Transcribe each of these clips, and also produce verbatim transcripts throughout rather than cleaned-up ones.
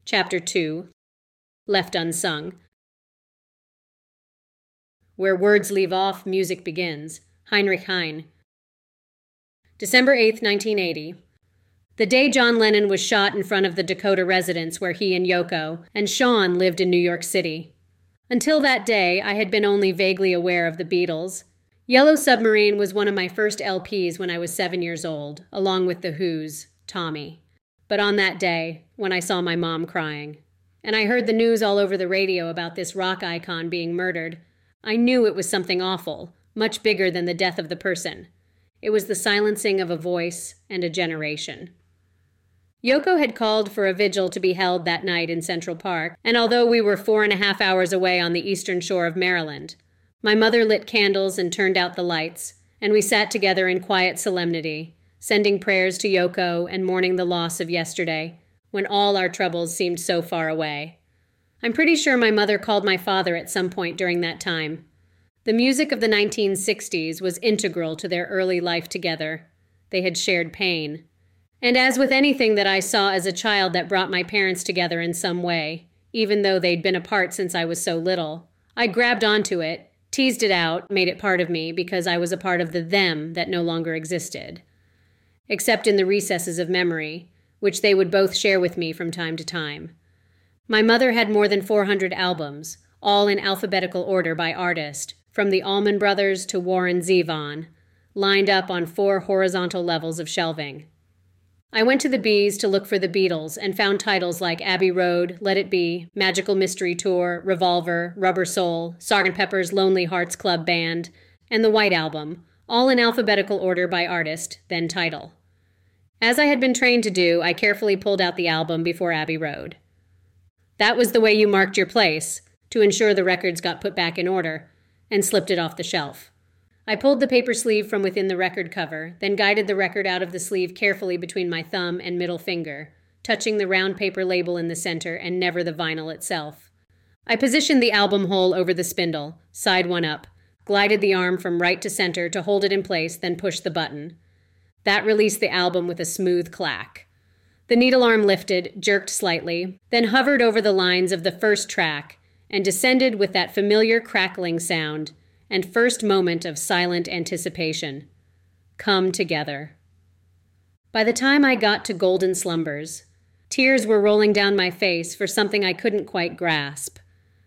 Chapter two, Left Unsung. Where words leave off, music begins. Heinrich Heine. December eighth, nineteen eighty. The day John Lennon was shot in front of the Dakota residence where he and Yoko and Sean lived in New York City. Until that day, I had been only vaguely aware of the Beatles. Yellow Submarine was one of my first L Ps when I was seven years old, along with The Who's Tommy. But on that day, when I saw my mom crying, and I heard the news all over the radio about this rock icon being murdered, I knew it was something awful, much bigger than the death of the person. It was the silencing of a voice and a generation. Yoko had called for a vigil to be held that night in Central Park, and although we were four and a half hours away on the eastern shore of Maryland, my mother lit candles and turned out the lights, and we sat together in quiet solemnity, sending prayers to Yoko and mourning the loss of yesterday, when all our troubles seemed so far away. I'm pretty sure my mother called my father at some point during that time. The music of the nineteen sixties was integral to their early life together. They had shared pain. And as with anything that I saw as a child that brought my parents together in some way, even though they'd been apart since I was so little, I grabbed onto it, teased it out, made it part of me because I was a part of the them that no longer existed. Except in the recesses of memory, which they would both share with me from time to time. My mother had more than four hundred albums, all in alphabetical order by artist, from the Allman Brothers to Warren Zevon, lined up on four horizontal levels of shelving. I went to the Bees to look for the Beatles and found titles like Abbey Road, Let It Be, Magical Mystery Tour, Revolver, Rubber Soul, Sergeant Pepper's Lonely Hearts Club Band, and the White Album, all in alphabetical order by artist, then title. As I had been trained to do, I carefully pulled out the album before Abbey Road. That was the way you marked your place, to ensure the records got put back in order, and slipped it off the shelf. I pulled the paper sleeve from within the record cover, then guided the record out of the sleeve carefully between my thumb and middle finger, touching the round paper label in the center and never the vinyl itself. I positioned the album hole over the spindle, side one up, glided the arm from right to center to hold it in place, then pushed the button. That released the album with a smooth clack. The needle arm lifted, jerked slightly, then hovered over the lines of the first track and descended with that familiar crackling sound and first moment of silent anticipation. Come together. By the time I got to Golden Slumbers, tears were rolling down my face for something I couldn't quite grasp.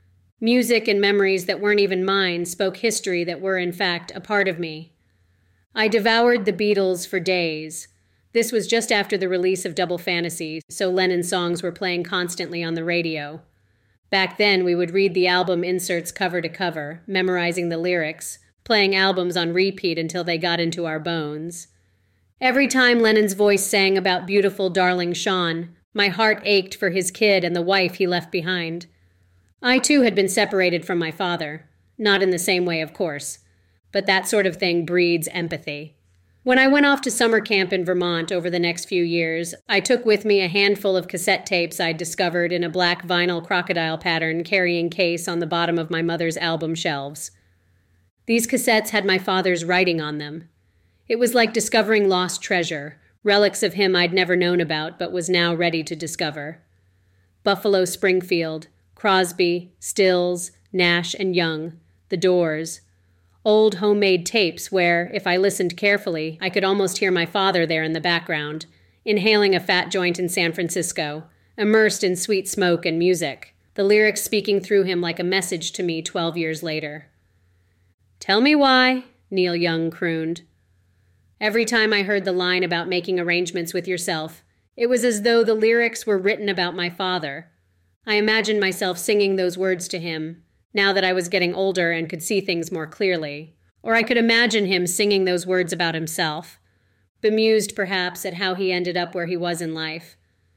Music and memories that weren't even mine spoke history that were, in fact, a part of me. I devoured the Beatles for days. This was just after the release of Double Fantasy, so Lennon's songs were playing constantly on the radio. Back then, we would read the album inserts cover to cover, memorizing the lyrics, playing albums on repeat until they got into our bones. Every time Lennon's voice sang about beautiful, darling Sean, my heart ached for his kid and the wife he left behind. I, too, had been separated from my father. Not in the same way, of course. But that sort of thing breeds empathy. When I went off to summer camp in Vermont over the next few years, I took with me a handful of cassette tapes I'd discovered in a black vinyl crocodile pattern carrying case on the bottom of my mother's album shelves. These cassettes had my father's writing on them. It was like discovering lost treasure, relics of him I'd never known about but was now ready to discover. Buffalo Springfield, Crosby, Stills, Nash and Young, The Doors. Old homemade tapes where, if I listened carefully, I could almost hear my father there in the background, inhaling a fat joint in San Francisco, immersed in sweet smoke and music, the lyrics speaking through him like a message to me twelve years later. "Tell me why," Neil Young crooned. Every time I heard the line about making arrangements with yourself, it was as though the lyrics were written about my father. I imagined myself singing those words to him, now that I was getting older and could see things more clearly. Or I could imagine him singing those words about himself, bemused perhaps at how he ended up where he was in life.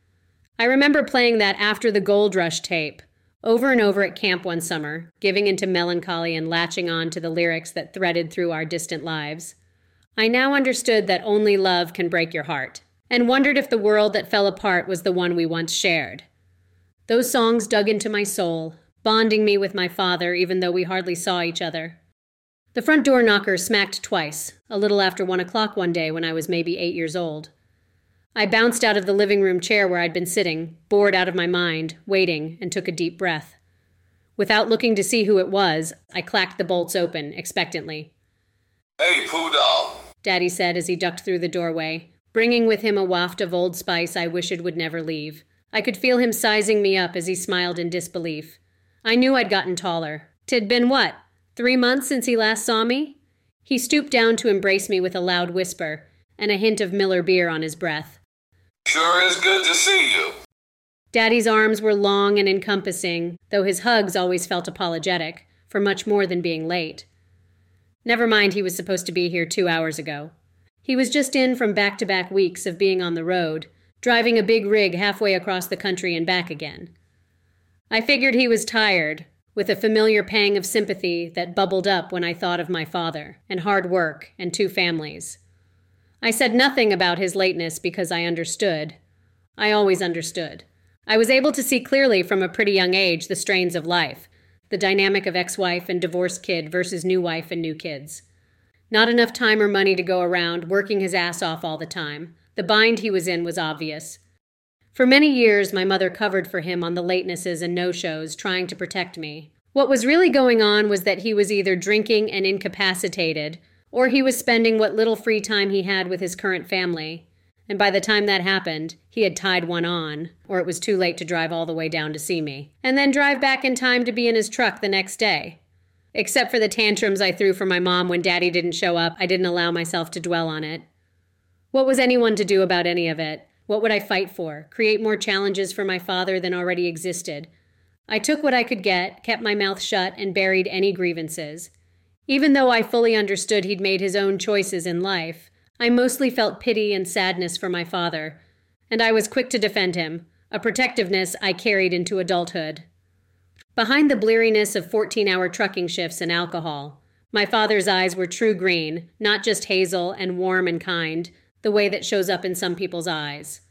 I remember playing that After the Gold Rush tape, over and over at camp one summer, giving into melancholy and latching on to the lyrics that threaded through our distant lives. I now understood that only love can break your heart, and wondered if the world that fell apart was the one we once shared. Those songs dug into my soul, bonding me with my father even though we hardly saw each other. The front door knocker smacked twice, a little after one o'clock one day when I was maybe eight years old. I bounced out of the living room chair where I'd been sitting, bored out of my mind, waiting, and took a deep breath. Without looking to see who it was, I clacked the bolts open, expectantly. "Hey, Poodle," Daddy said as he ducked through the doorway, bringing with him a waft of Old Spice I wished it would never leave. I could feel him sizing me up as he smiled in disbelief. I knew I'd gotten taller. 'T'd been what, three months since he last saw me? He stooped down to embrace me with a loud whisper, and a hint of Miller beer on his breath. "Sure is good to see you." Daddy's arms were long and encompassing, though his hugs always felt apologetic, for much more than being late. Never mind he was supposed to be here two hours ago. He was just in from back-to-back weeks of being on the road, driving a big rig halfway across the country and back again. I figured he was tired, with a familiar pang of sympathy that bubbled up when I thought of my father, and hard work, and two families. I said nothing about his lateness because I understood. I always understood. I was able to see clearly from a pretty young age the strains of life, the dynamic of ex-wife and divorced kid versus new wife and new kids. Not enough time or money to go around, working his ass off all the time. The bind he was in was obvious. For many years, my mother covered for him on the latenesses and no-shows, trying to protect me. What was really going on was that he was either drinking and incapacitated, or he was spending what little free time he had with his current family. And by the time that happened, he had tied one on, or it was too late to drive all the way down to see me, and then drive back in time to be in his truck the next day. Except for the tantrums I threw for my mom when Daddy didn't show up, I didn't allow myself to dwell on it. What was anyone to do about any of it? What would I fight for? Create more challenges for my father than already existed? I took what I could get, kept my mouth shut, and buried any grievances. Even though I fully understood he'd made his own choices in life, I mostly felt pity and sadness for my father, and I was quick to defend him, a protectiveness I carried into adulthood. Behind the bleariness of fourteen-hour trucking shifts and alcohol, my father's eyes were true green, not just hazel and warm and kind, the way that shows up in some people's eyes.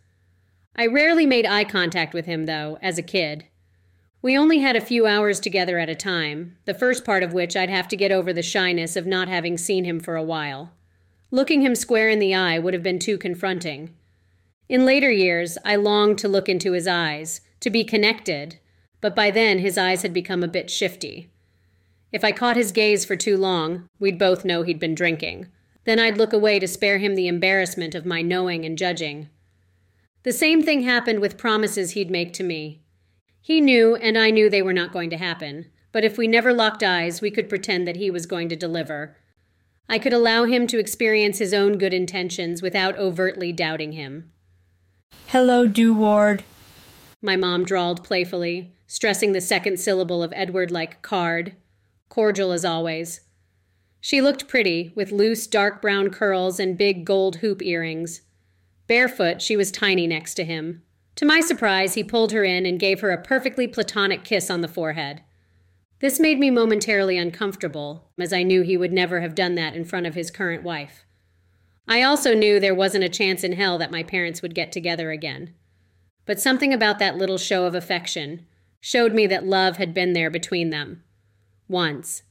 I rarely made eye contact with him, though, as a kid. We only had a few hours together at a time, the first part of which I'd have to get over the shyness of not having seen him for a while. Looking him square in the eye would have been too confronting. In later years, I longed to look into his eyes, to be connected, but by then his eyes had become a bit shifty. If I caught his gaze for too long, we'd both know he'd been drinking. Then I'd look away to spare him the embarrassment of my knowing and judging. The same thing happened with promises he'd make to me. He knew, and I knew they were not going to happen, but if we never locked eyes, we could pretend that he was going to deliver. I could allow him to experience his own good intentions without overtly doubting him. "Hello, Deward," my mom drawled playfully, stressing the second syllable of Edward like card. Cordial as always. She looked pretty, with loose dark brown curls and big gold hoop earrings. Barefoot, she was tiny next to him. To my surprise, he pulled her in and gave her a perfectly platonic kiss on the forehead. This made me momentarily uncomfortable, as I knew he would never have done that in front of his current wife. I also knew there wasn't a chance in hell that my parents would get together again. But something about that little show of affection showed me that love had been there between them. Once.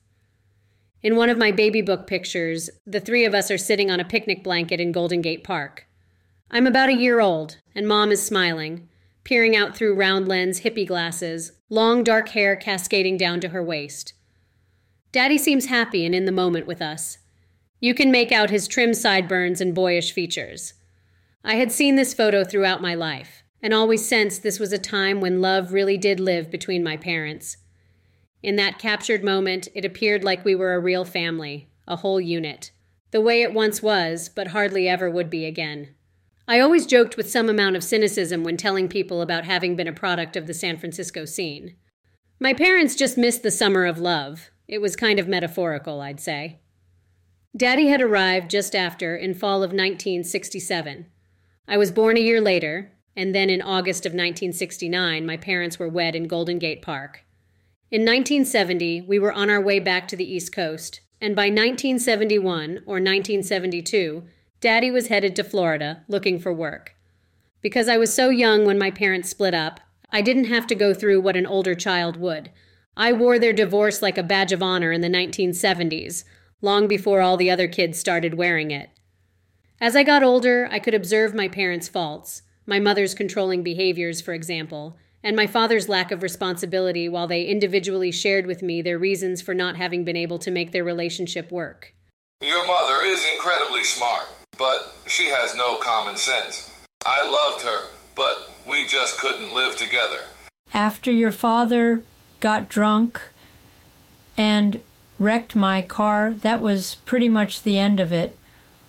In one of my baby book pictures, the three of us are sitting on a picnic blanket in Golden Gate Park. I'm about a year old, and Mom is smiling, peering out through round lens hippie glasses, long dark hair cascading down to her waist. Daddy seems happy and in the moment with us. You can make out his trim sideburns and boyish features. I had seen this photo throughout my life, and always sensed this was a time when love really did live between my parents. In that captured moment, it appeared like we were a real family, a whole unit, the way it once was, but hardly ever would be again. I always joked with some amount of cynicism when telling people about having been a product of the San Francisco scene. My parents just missed the summer of love. It was kind of metaphorical, I'd say. Daddy had arrived just after, in fall of nineteen sixty-seven. I was born a year later, and then in August of nineteen sixty-nine, my parents were wed in Golden Gate Park. In nineteen seventy, we were on our way back to the East Coast, and by nineteen seventy-one, or nineteen seventy-two, Daddy was headed to Florida, looking for work. Because I was so young when my parents split up, I didn't have to go through what an older child would. I wore their divorce like a badge of honor in the nineteen seventies, long before all the other kids started wearing it. As I got older, I could observe my parents' faults, my mother's controlling behaviors, for example, and my father's lack of responsibility while they individually shared with me their reasons for not having been able to make their relationship work. Your mother is incredibly smart, but she has no common sense. I loved her, but we just couldn't live together. After your father got drunk and wrecked my car, that was pretty much the end of it.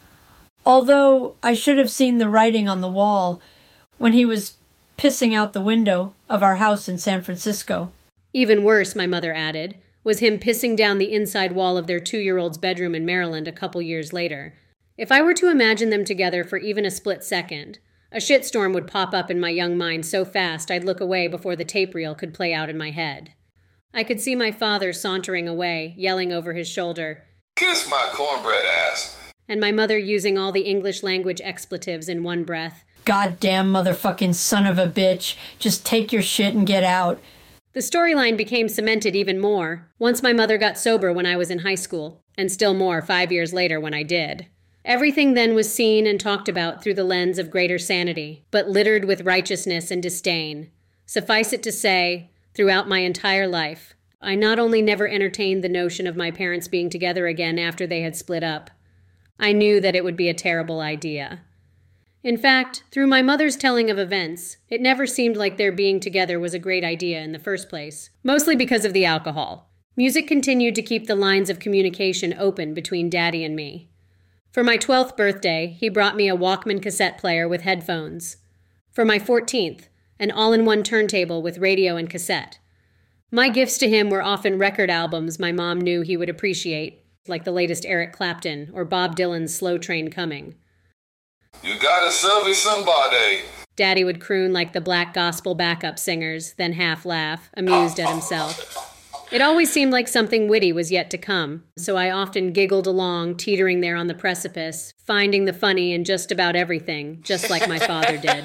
Although I should have seen the writing on the wall when he was pissing out the window of our house in San Francisco. Even worse, my mother added, was him pissing down the inside wall of their two-year-old's bedroom in Maryland a couple years later. If I were to imagine them together for even a split second, a shitstorm would pop up in my young mind so fast I'd look away before the tape reel could play out in my head. I could see my father sauntering away, yelling over his shoulder, "Kiss my cornbread ass," and my mother using all the English language expletives in one breath. "Goddamn motherfucking son of a bitch, just take your shit and get out." The storyline became cemented even more once my mother got sober when I was in high school, and still more five years later when I did. Everything then was seen and talked about through the lens of greater sanity, but littered with righteousness and disdain. Suffice it to say, throughout my entire life, I not only never entertained the notion of my parents being together again after they had split up, I knew that it would be a terrible idea. In fact, through my mother's telling of events, it never seemed like their being together was a great idea in the first place, mostly because of the alcohol. Music continued to keep the lines of communication open between Daddy and me. For my twelfth birthday, he brought me a Walkman cassette player with headphones. For my fourteenth, an all-in-one turntable with radio and cassette. My gifts to him were often record albums my mom knew he would appreciate, like the latest Eric Clapton or Bob Dylan's Slow Train Coming. "You gotta service somebody," Daddy would croon like the black gospel backup singers, then half laugh, amused at himself. It always seemed like something witty was yet to come, so I often giggled along, teetering there on the precipice, finding the funny in just about everything, just like my father did.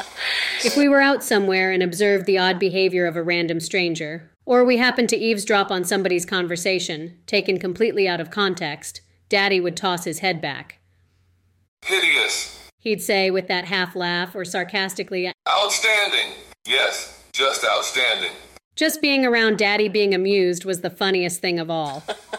If we were out somewhere and observed the odd behavior of a random stranger, or we happened to eavesdrop on somebody's conversation, taken completely out of context, Daddy would toss his head back. "Hideous," he'd say with that half laugh, or sarcastically, "Outstanding. Yes, just outstanding." Just being around Daddy being amused was the funniest thing of all.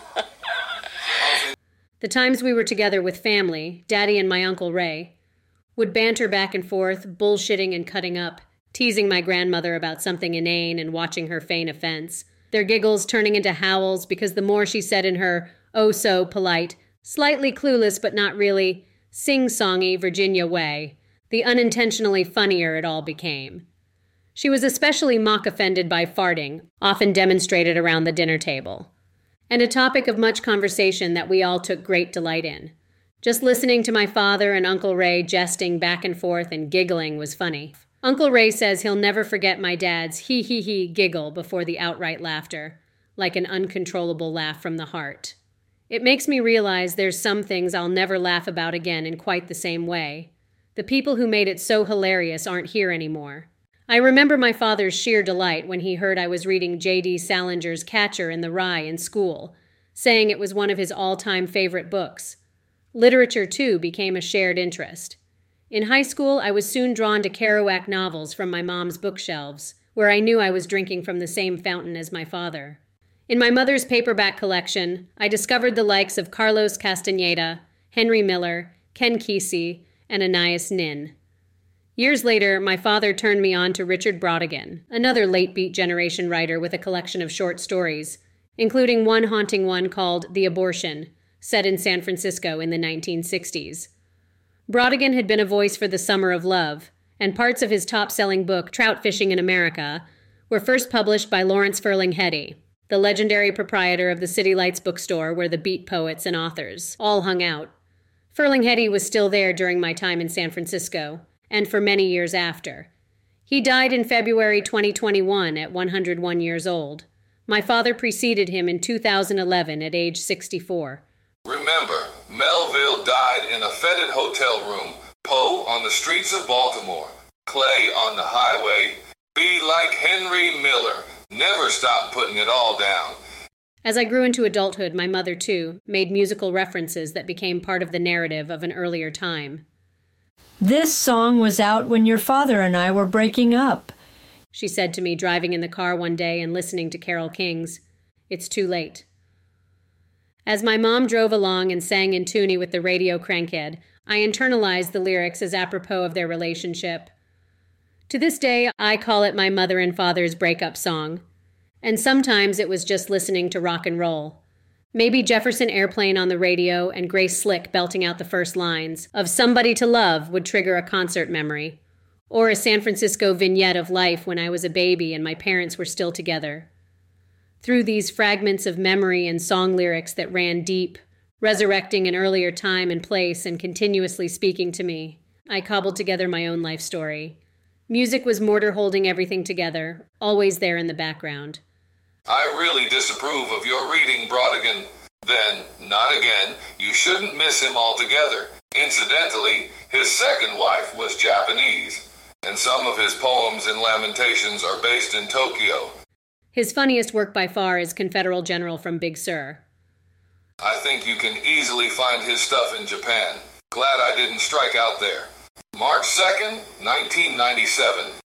The times we were together with family, Daddy and my Uncle Ray, would banter back and forth, bullshitting and cutting up, teasing my grandmother about something inane and watching her feign offense, their giggles turning into howls because the more she said in her oh-so-polite, slightly clueless but not really sing-songy Virginia way, the unintentionally funnier it all became. She was especially mock-offended by farting, often demonstrated around the dinner table, and a topic of much conversation that we all took great delight in. Just listening to my father and Uncle Ray jesting back and forth and giggling was funny. Uncle Ray says he'll never forget my dad's hee-hee-hee giggle before the outright laughter, like an uncontrollable laugh from the heart. It makes me realize there's some things I'll never laugh about again in quite the same way. The people who made it so hilarious aren't here anymore. I remember my father's sheer delight when he heard I was reading J D Salinger's Catcher in the Rye in school, saying it was one of his all-time favorite books. Literature, too, became a shared interest. In high school, I was soon drawn to Kerouac novels from my mom's bookshelves, where I knew I was drinking from the same fountain as my father. In my mother's paperback collection, I discovered the likes of Carlos Castaneda, Henry Miller, Ken Kesey, and Anais Nin. Years later, my father turned me on to Richard Brautigan, another late-beat generation writer with a collection of short stories, including one haunting one called The Abortion, set in San Francisco in the nineteen sixties. Brautigan had been a voice for The Summer of Love, and parts of his top-selling book, Trout Fishing in America, were first published by Lawrence Ferlinghetti, the legendary proprietor of the City Lights bookstore where the beat poets and authors all hung out. Ferlinghetti was still there during my time in San Francisco, and for many years after. He died in February twenty twenty-one at one hundred one years old. My father preceded him in two thousand eleven at age sixty-four. Remember, Melville died in a fetid hotel room, Poe on the streets of Baltimore, Clay on the highway. Be like Henry Miller. Never stop putting it all down. As I grew into adulthood, my mother, too, made musical references that became part of the narrative of an earlier time. "This song was out when your father and I were breaking up," she said to me driving in the car one day and listening to Carole King's "It's Too Late." As my mom drove along and sang in tune with the radio crankhead, I internalized the lyrics as apropos of their relationship. To this day, I call it my mother and father's breakup song. And sometimes it was just listening to rock and roll. Maybe Jefferson Airplane on the radio and Grace Slick belting out the first lines of Somebody to Love would trigger a concert memory, or a San Francisco vignette of life when I was a baby and my parents were still together. Through these fragments of memory and song lyrics that ran deep, resurrecting an earlier time and place and continuously speaking to me, I cobbled together my own life story. Music was mortar holding everything together, always there in the background. I really disapprove of your reading Brodigan. Then, not again, you shouldn't miss him altogether. Incidentally, his second wife was Japanese, and some of his poems and lamentations are based in Tokyo. His funniest work by far is Confederate General from Big Sur. I think you can easily find his stuff in Japan. Glad I didn't strike out there. March second, nineteen ninety-seven.